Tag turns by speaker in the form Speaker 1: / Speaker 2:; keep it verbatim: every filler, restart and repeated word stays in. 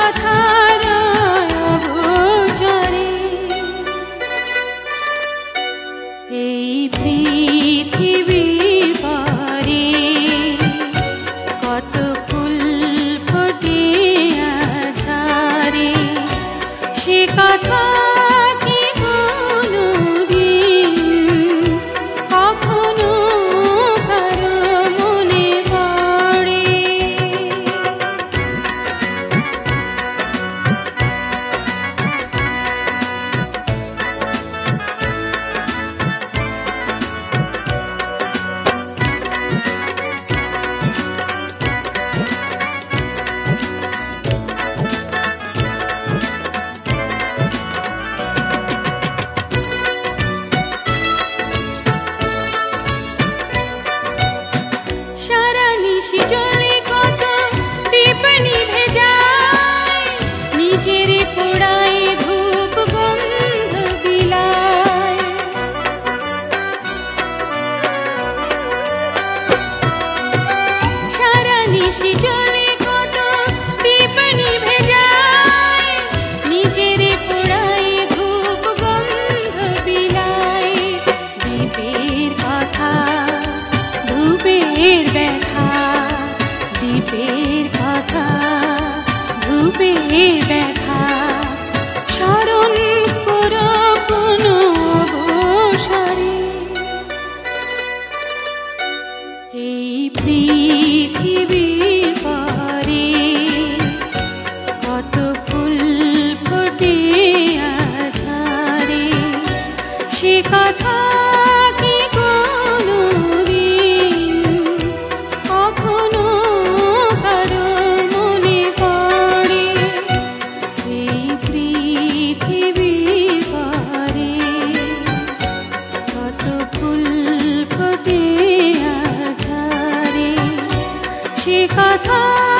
Speaker 1: কথার অগোচরে এই পৃথিবীর পরে কত ফুল ফোটে আধারে, সে কথা কি কোনোদিন কখনো কারো মনে পড়ে? সারা নিশি জ্বলে কত দীপ নিভে যায়, নিজের পোড়ায় ধূপ গন্ধ বিলায়। সারা নিশি জ্বলে কত দীপ নিভে যায়, নিজের পোড়ায় ধূপ গন্ধ বিলায়। দীপের কথা ধূপের ব্যথা, দীপের কথা ধূপের ব্যথা, স্মরণ করো কোনো অবসরে। এই পৃথিবীর পরে কত ফুল ফোটে আধারে, সে কথা কি কোনোদিন কখনো কারো মনে পড়ে? এই পৃথিবীর পরে কত ফুল ফোটে আধারে, সে কথা